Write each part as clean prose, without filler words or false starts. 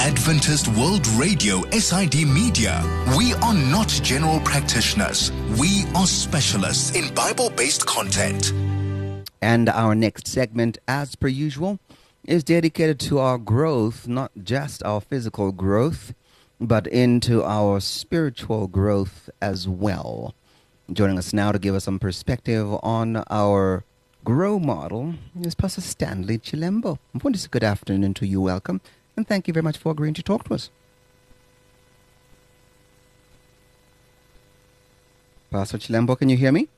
Adventist World Radio, SID Media. We are not general practitioners. We are specialists in Bible-based content. And our next segment, as per usual, is dedicated to our growth, not just our physical growth, but into our spiritual growth as well. Joining us now to give us some perspective on our Grow model is Pastor Stanley Chilembo. Good afternoon to you. Welcome. And thank you very much for agreeing to talk to us. Pastor Chilembo, can you hear me?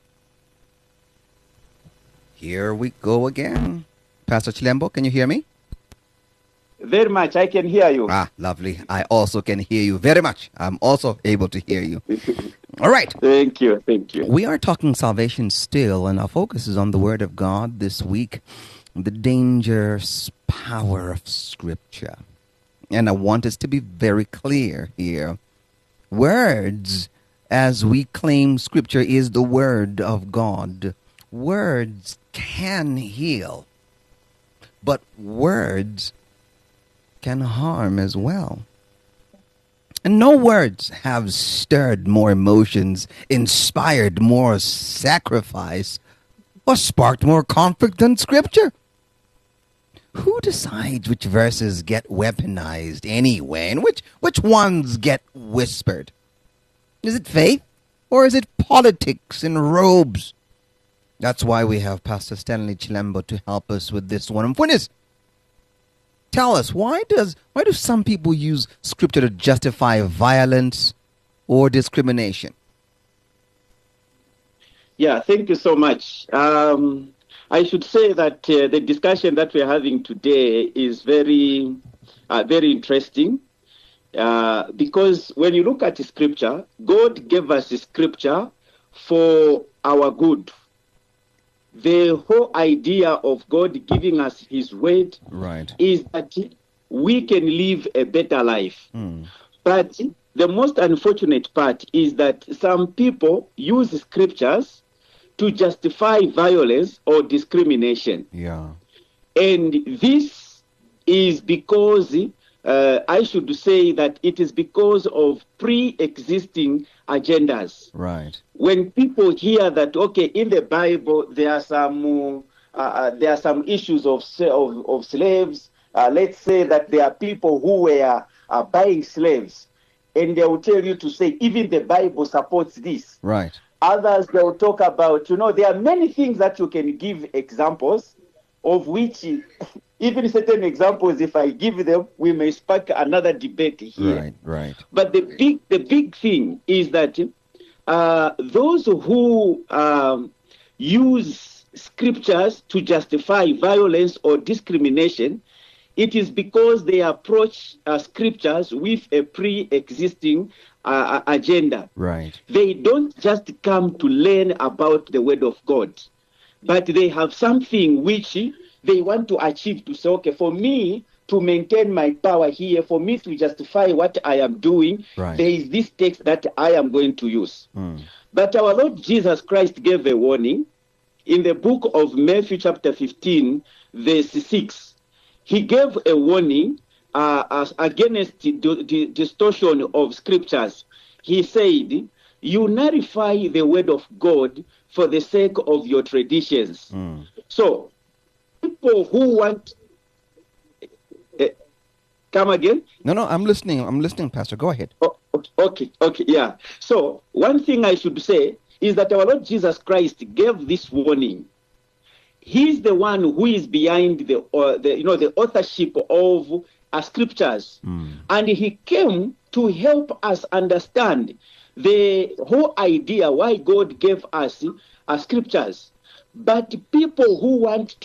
Here we go again. Pastor Chilembo, can you hear me? Very much. I can hear you. Ah, lovely. I also can hear you very much. I'm also able to hear you. All right. Thank you. Thank you. We are talking salvation still, and our focus is on the Word of God this week, the dangerous power of Scripture. And I want us to be very clear here. Words, as we claim Scripture is the Word of God, words can heal, but words can harm as well. And no words have stirred more emotions, inspired more sacrifice, or sparked more conflict than Scripture. Who decides which verses get weaponized anyway, and which ones get whispered? Is it faith, or is it politics in robes? That's why we have Pastor Stanley Chilembo to help us with this one. And tell us, why do some people use Scripture to justify violence or discrimination? Yeah, thank you so much. I should say that the discussion that we're having today is very interesting because when you look at Scripture, God gave us Scripture for our good. The whole idea of God giving us His word is that we can live a better life. But the most unfortunate part is that some people use Scriptures to justify violence or discrimination. Yeah. And this is because, I should say that it is because of pre-existing agendas. Right. When people hear that, okay, in the Bible there are some issues of slaves. Let's say that there are people who were buying slaves, and they will tell you to say even the Bible supports this. Right. Others, they will talk about, there are many things that you can give examples of which, even certain examples, if I give them, we may spark another debate here. Right. But the big thing is that those who use Scriptures to justify violence or discrimination, it is because they approach Scriptures with a pre-existing agenda. Right. They don't just come to learn about the Word of God, but they have something which they want to achieve, to say, okay, for me to maintain my power here, for me to justify what I am doing, there is this text that I am going to use. But our Lord Jesus Christ gave a warning in the book of Matthew chapter 15, verse 6. He gave a warning against the distortion of Scriptures. He said, you nullify the word of God for the sake of your traditions. So, people who want... come again? No, I'm listening, Pastor. Go ahead. Oh, okay, yeah. So, one thing I should say is that our Lord Jesus Christ gave this warning. He's the one who is behind the authorship of Scriptures. And he came to help us understand the whole idea why God gave us Scriptures. But people who want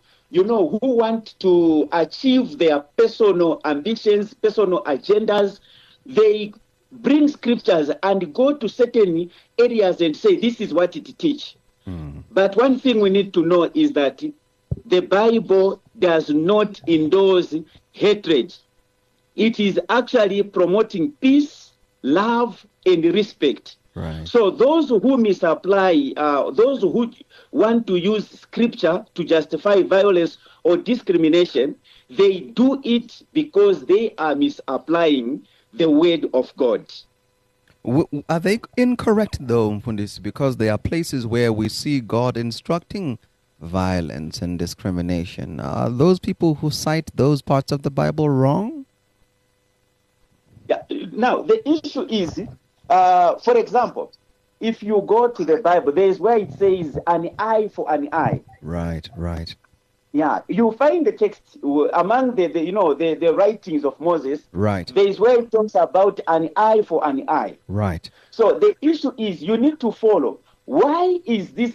to achieve their personal ambitions, personal agendas, they bring Scriptures and go to certain areas and say, this is what it teaches. But one thing we need to know is that the Bible does not endorse hatred. It is actually promoting peace, love, and respect. Right. So those who misapply, those who want to use scripture to justify violence or discrimination, they do it because they are misapplying the word of God. Are they incorrect though, Mfundisi? Because there are places where we see God instructing violence and discrimination. Are those people who cite those parts of the Bible wrong? Yeah. Now, the issue is, for example, if you go to the Bible, there is where it says an eye for an eye. Right, right. Yeah, you find the text among the writings of Moses. Right. There is where it talks about an eye for an eye. Right. So the issue is you need to follow. Why is this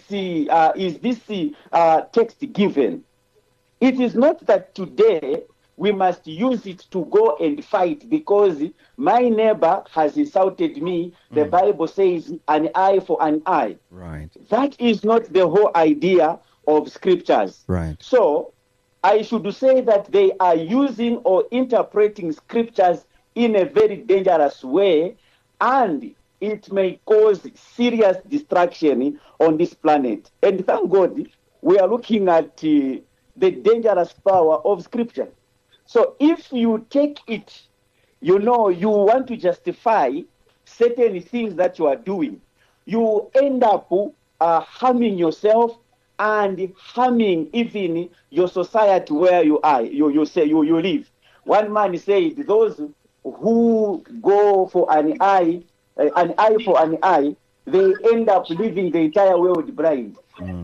text given? It is not that today we must use it to go and fight because my neighbor has insulted me. The Bible says an eye for an eye. Right. That is not the whole idea of scriptures. Right. So I should say that they are using or interpreting scriptures in a very dangerous way, and it may cause serious destruction on this planet. And thank God we are looking at the dangerous power of scripture. So if you take it, you want to justify certain things that you are doing, you end up harming yourself and harming even your society where you are, you live. One man said, those who go for an eye for an eye, they end up leaving the entire world blind.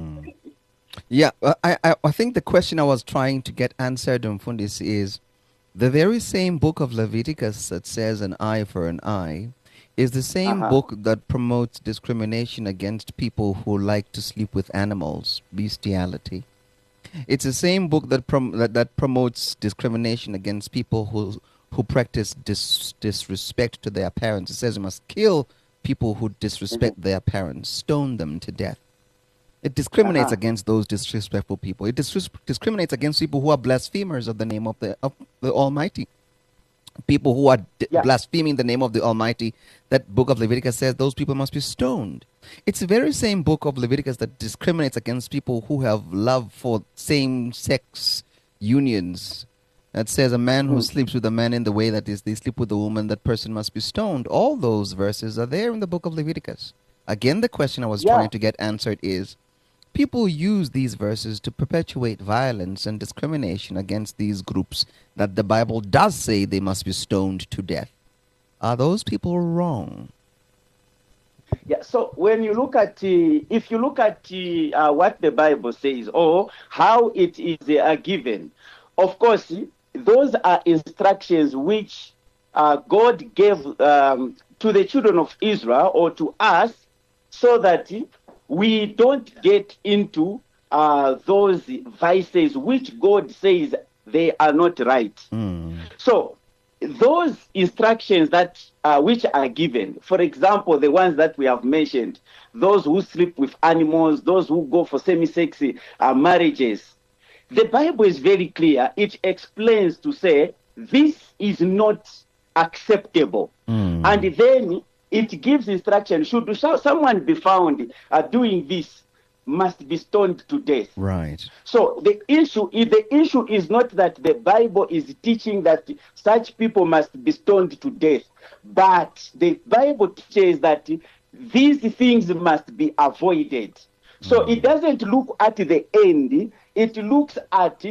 Yeah, I think the question I was trying to get answered, Mfundisi, is the very same book of Leviticus that says an eye for an eye is the same book that promotes discrimination against people who like to sleep with animals, bestiality. It's the same book that promotes discrimination against people who practice disrespect to their parents. It says you must kill people who disrespect their parents, stone them to death. It discriminates against those disrespectful people. It discriminates against people who are blasphemers of the name of the Almighty. People who are blaspheming the name of the Almighty, that book of Leviticus says those people must be stoned. It's the very same book of Leviticus that discriminates against people who have love for same-sex unions. That says a man who sleeps with a man in the way that is they sleep with a woman, that person must be stoned. All those verses are there in the book of Leviticus. Again, the question I was trying to get answered is, people use these verses to perpetuate violence and discrimination against these groups that the Bible does say they must be stoned to death. Are those people wrong? Yeah, so when you look at, if you look at what the Bible says or how it is given, of course, those are instructions which God gave to the children of Israel or to us so that we don't get into those vices which God says they are not right. So those instructions that which are given, for example, the ones that we have mentioned, those who sleep with animals, those who go for same-sex marriages, the Bible is very clear. It explains to say this is not acceptable. And then it gives instruction. Should someone be found doing this, must be stoned to death. Right. So the issue is not that the Bible is teaching that such people must be stoned to death, but the Bible teaches that these things must be avoided. So it doesn't look at the end. It looks at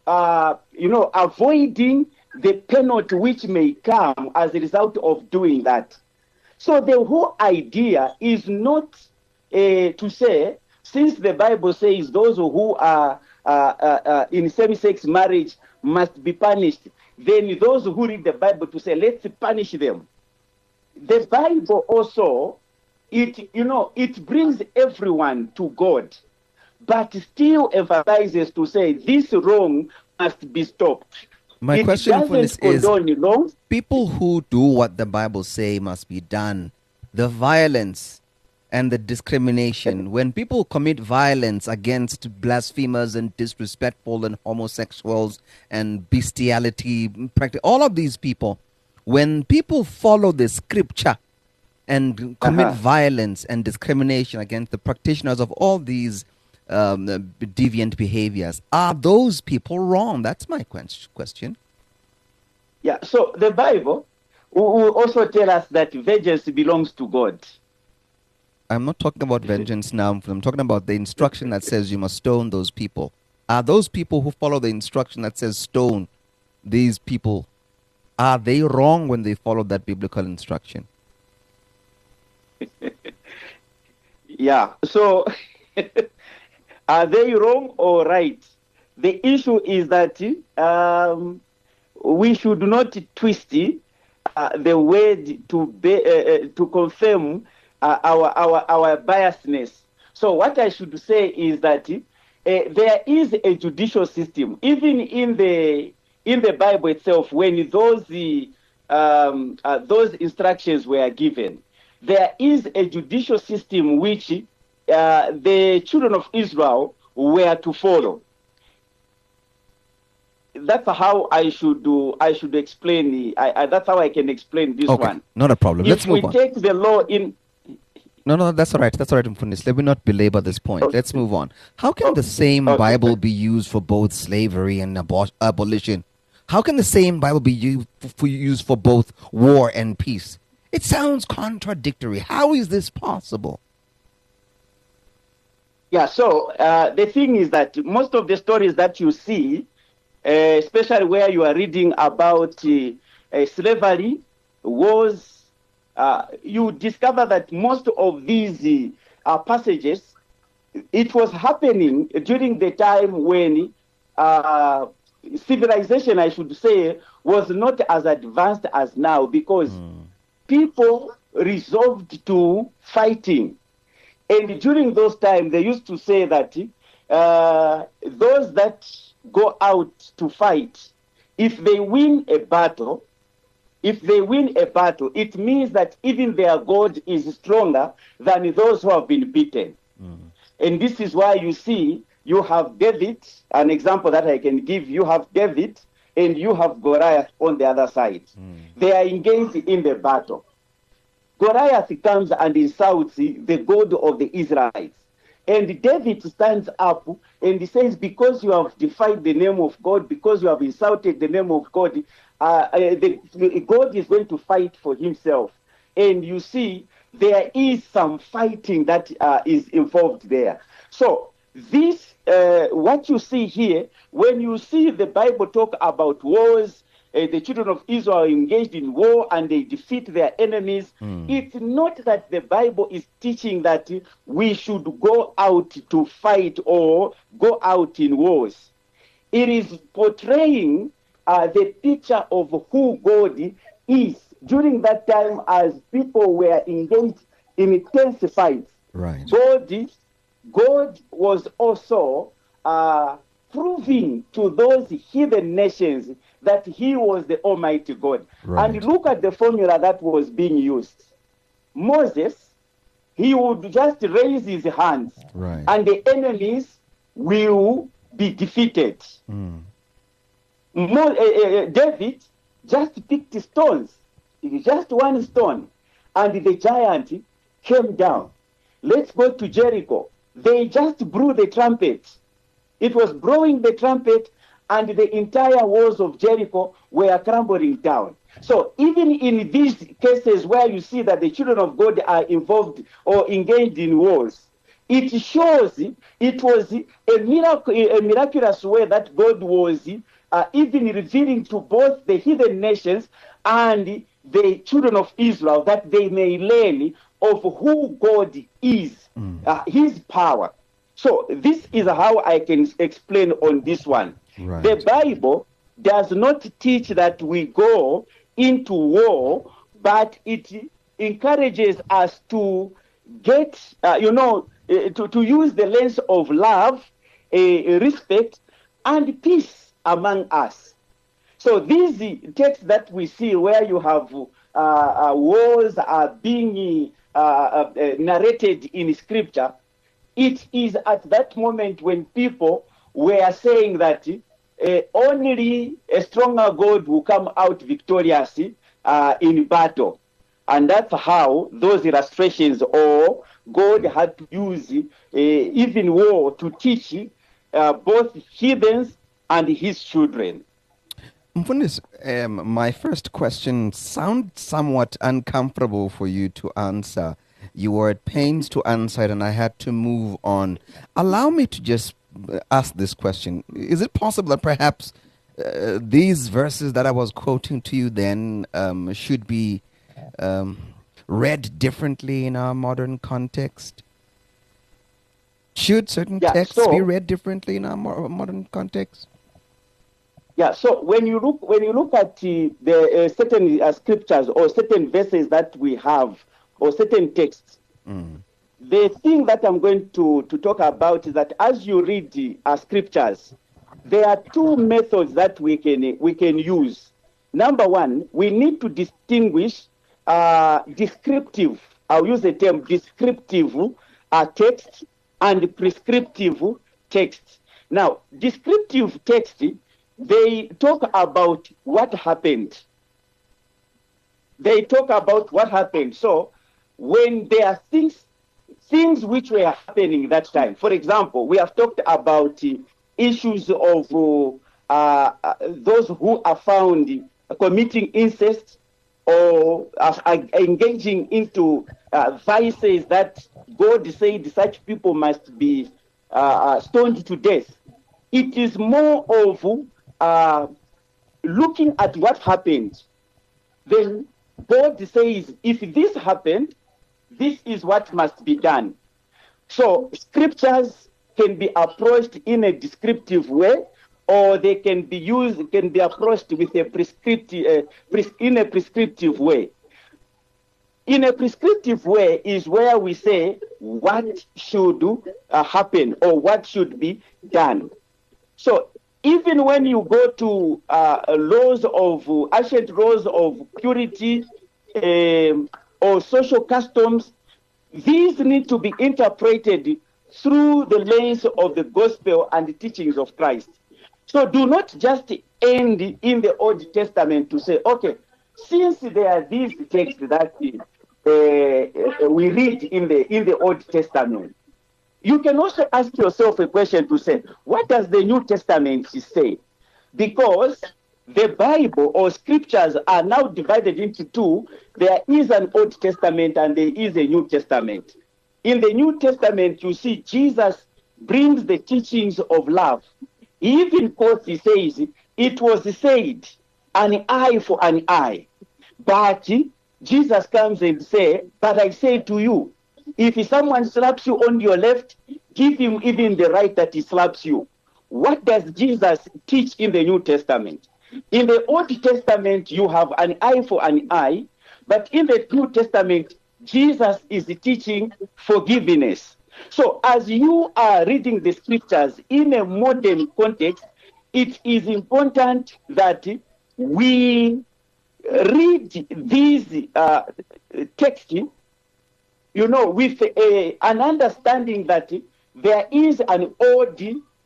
avoiding the penalty which may come as a result of doing that. So the whole idea is not to say, since the Bible says those who are in same-sex marriage must be punished, then those who read the Bible to say, let's punish them. The Bible also, it brings everyone to God, but still emphasizes to say this wrong must be stopped. My question for this is, wrong. People who do what the Bible say must be done, the violence and the discrimination, when people commit violence against blasphemers and disrespectful and homosexuals and bestiality, all of these people, when people follow the scripture and commit violence and discrimination against the practitioners of all these deviant behaviors. Are those people wrong? That's my question. Yeah, so the Bible will also tell us that vengeance belongs to God. I'm not talking about vengeance now. I'm talking about the instruction that says you must stone those people. Are those people who follow the instruction that says stone these people, are they wrong when they follow that biblical instruction? Yeah, so are they wrong or right? The issue is that we should not twist the word to confirm our biasness. So what I should say is that there is a judicial system, even in the Bible itself. When those instructions were given, there is a judicial system which the children of Israel were to follow. That's how I should explain. That's how I can explain this one. Not a problem. Let's move on. If we take the law in. No, that's all right. That's all right, Mfundisi. Let me not belabor this point. Okay. Let's move on. How can the same Bible be used for both slavery and abolition? How can the same Bible be used for both war and peace? It sounds contradictory. How is this possible? Yeah, so the thing is that most of the stories that you see, especially where you are reading about slavery, wars, you discover that most of these passages, it was happening during the time when civilization, I should say, was not as advanced as now, because people resolved to fighting. And during those times, they used to say that those that go out to fight, if they win a battle, it means that even their God is stronger than those who have been beaten. And this is why you see, you have David, an example that I can give. You have David and you have Goliath on the other side. They are engaged in the battle. Goliath comes and insults the God of the Israelites. And David stands up and he says, because you have defied the name of God, because you have insulted the name of God, God is going to fight for himself. And you see, there is some fighting that is involved there. So this, what you see here, when you see the Bible talk about wars, the children of Israel engaged in war and they defeat their enemies, it's not that the Bible is teaching that we should go out to fight or go out in wars. It is portraying the picture of who God is during that time, as people were engaged in intense fights. Right. God was also proving to those heathen nations that he was the Almighty God. Right. And look at the formula that was being used. Moses, he would just raise his hands, Right. and the enemies will be defeated. David just picked stones, just one stone, and the giant came down. Let's go to Jericho. They just blew the trumpet. It was blowing the trumpet, and the entire walls of Jericho were crumbling down. So even in these cases where you see that the children of God are involved or engaged in wars, it shows it was a miraculous way that God was even revealing to both the heathen nations and the children of Israel, that they may learn of who God is, his power. So this is how I can explain on this one. Right. The Bible does not teach that we go into war, but it encourages us to get, to use the lens of love, respect, and peace among us. So these texts that we see where you have wars are being narrated in Scripture, it is at that moment when people were saying that only a stronger God will come out victorious in battle. And that's how those illustrations, or God had to use even war to teach both heathens and his children. Mfundisi, my first question sounds somewhat uncomfortable for you to answer. You were at pains to answer it, and I had to move on. Allow me to just ask this question. Is it possible that perhaps these verses that I was quoting to you then should be read differently in our modern context? Should certain texts be read differently in our modern context? Yeah. So when you look at the certain scriptures or certain verses that we have, or certain texts, the thing that I'm going to talk about is that as you read the scriptures, there are two methods that we can use. Number one, we need to distinguish descriptive. I'll use the term descriptive text and prescriptive text. Now, descriptive text, they talk about what happened. They talk about what happened. So when there are things which were happening that time, for example, we have talked about issues of those who are found committing incest or engaging into vices that God said such people must be stoned to death. It is more of looking at what happened. Then God says, if this happened, this is what must be done. So scriptures can be approached in a descriptive way, or they can be approached with a prescriptive way. In a prescriptive way is where we say what should happen or what should be done. So even when you go to ancient laws of purity or social customs, these need to be interpreted through the lens of the gospel and the teachings of Christ. So do not just end in the Old Testament to say, okay, since there are these texts that we read in the Old Testament, you can also ask yourself a question to say, what does the New Testament say? Because the Bible or scriptures are now divided into two. There is an Old Testament and there is a New Testament. In the New Testament, you see Jesus brings the teachings of love. He even quotes, he says, it was said, an eye for an eye. But Jesus comes and says, but I say to you, if someone slaps you on your left, give him even the right that he slaps you. What does Jesus teach in the New Testament? In the Old Testament, you have an eye for an eye, but in the New Testament, Jesus is teaching forgiveness. So as you are reading the scriptures in a modern context, it is important that we read these texts, with an understanding that there is an old,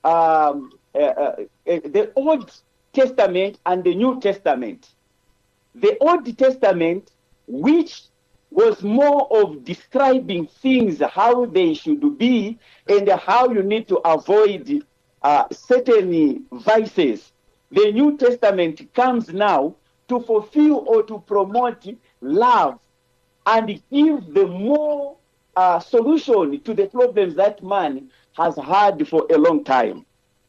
the Old Testament and the New Testament. The Old Testament, which was more of describing things, how they should be, and how you need to avoid certain vices. The New Testament comes now to fulfill or to promote love and give the more solution to the problems that man has had for a long time.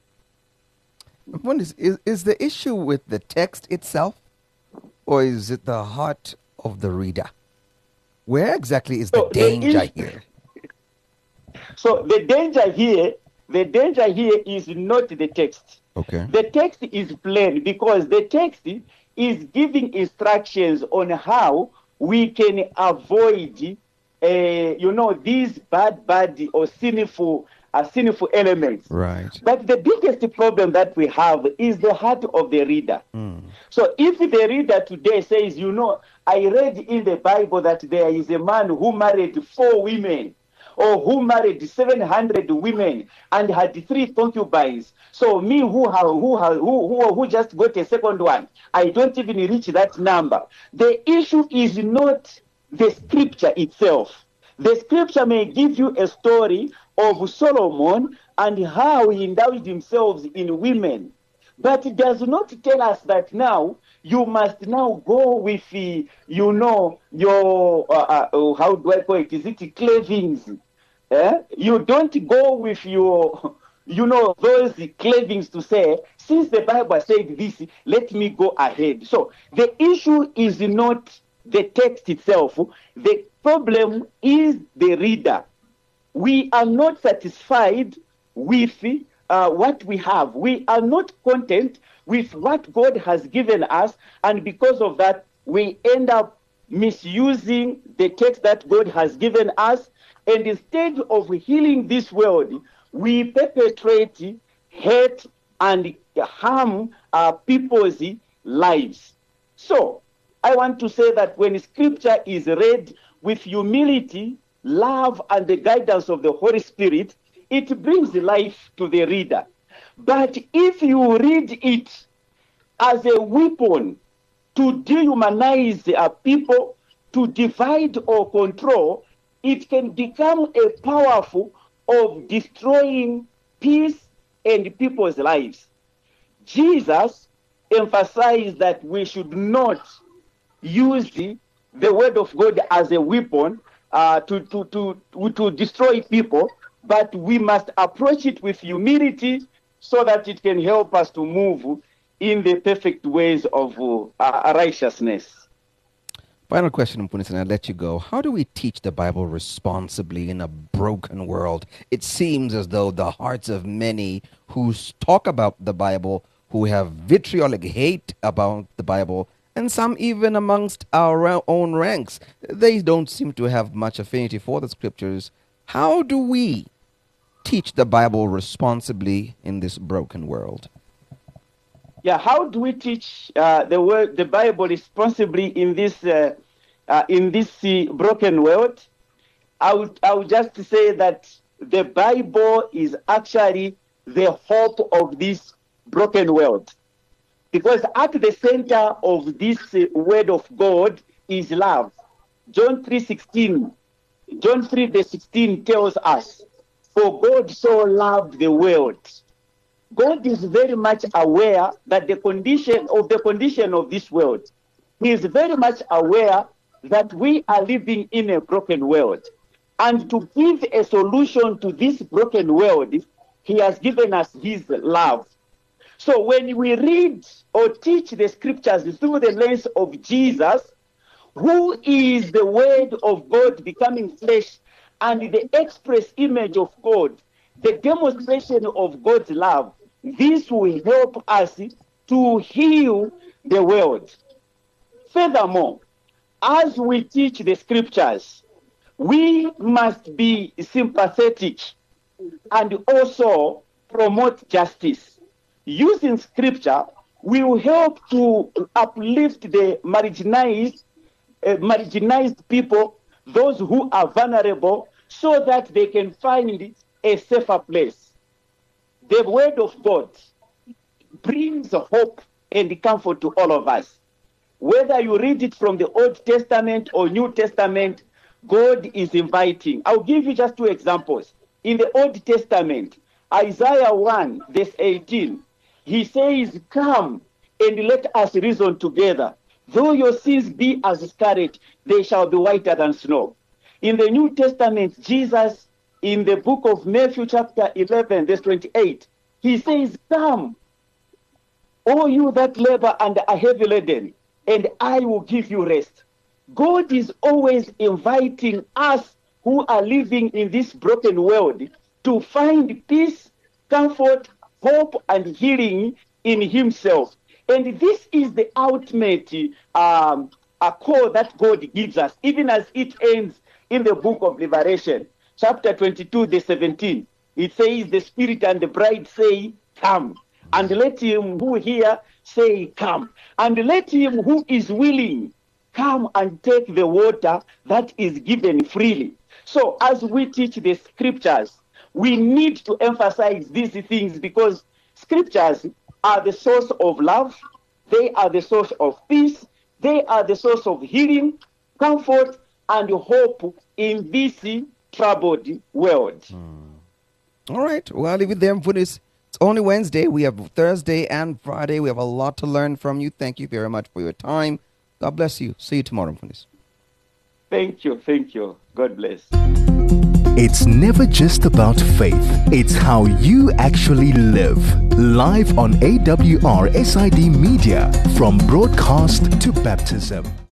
Is the issue with the text itself, or is it the heart of the reader? Where exactly is the danger here? So the danger here is not the text. Okay. The text is plain because the text is giving instructions on how we can avoid, these bad or sinful elements. Right. But the biggest problem that we have is the heart of the reader. So if the reader today says, I read in the Bible that there is a man who married 4 women, or who married 700 women and had 3 concubines. So me who just got a second one, I don't even reach that number. The issue is not the scripture itself. The scripture may give you a story of Solomon and how he indulged himself in women, but it does not tell us that now you must now go with, your, how do I call it? Is it cravings? You don't go with your, those cravings to say, since the Bible said this, let me go ahead. So the issue is not the text itself. The problem is the reader. We are not satisfied with what we have. We are not content with what God has given us, and because of that, we end up misusing the text that God has given us, and instead of healing this world, we perpetrate hate and harm people's lives. So, I want to say that when scripture is read with humility, love, and the guidance of the Holy Spirit, it brings life to the reader. But if you read it as a weapon to dehumanize people, to divide or control, it can become a powerful of destroying peace and people's lives. Jesus emphasized that we should not use the word of God as a weapon to destroy people, but we must approach it with humility so that it can help us to move in the perfect ways of righteousness. Final question, Mpunis, and I'll let you go. How do we teach the Bible responsibly in a broken world? It seems as though the hearts of many who talk about the Bible, who have vitriolic hate about the Bible, and some even amongst our own ranks, they don't seem to have much affinity for the scriptures. How do we teach the Bible responsibly in this broken world? Yeah, how do we teach the Bible responsibly in this broken world? I would just say that the Bible is actually the hope of this broken world, because at the center of this word of God is love. John 3:16 tells us, "For God so loved the world." God is very much aware that the condition of this world. He is very much aware that we are living in a broken world. And to give a solution to this broken world, he has given us his love. So when we read or teach the scriptures through the lens of Jesus, who is the word of God becoming flesh and the express image of God, the demonstration of God's love, this will help us to heal the world. Furthermore, as we teach the scriptures, we must be sympathetic and also promote justice. Using scripture will help to uplift the marginalized people, those who are vulnerable, so that they can find a safer place. The word of God brings hope and comfort to all of us. Whether you read it from the Old Testament or New Testament, God is inviting. I'll give you just two examples. In the Old Testament, Isaiah 1, verse 18, he says, "Come and let us reason together. Though your sins be as scarlet, they shall be whiter than snow." In the New Testament, Jesus, in the book of Matthew chapter 11, verse 28, he says, "Come, all you that labor and are heavy laden, and I will give you rest." God is always inviting us who are living in this broken world to find peace, comfort, hope, and healing in himself. And this is the ultimate call that God gives us, even as it ends in the book of Revelation, chapter 22, verse 17. It says, "The Spirit and the bride say, come. And let him who hear say, come. And let him who is willing come and take the water that is given freely." So as we teach the scriptures, we need to emphasize these things, because scriptures are the source of love. They are the source of peace. They are the source of healing, comfort, and hope in this troubled world. All right. Well, I'll leave it there for this. It's only Wednesday. We have Thursday and Friday. We have a lot to learn from you. Thank you very much for your time. God bless you. See you tomorrow, Mfunis. Thank you. Thank you. God bless. It's never just about faith. It's how you actually live. Live on AWR SID Media, from broadcast to baptism.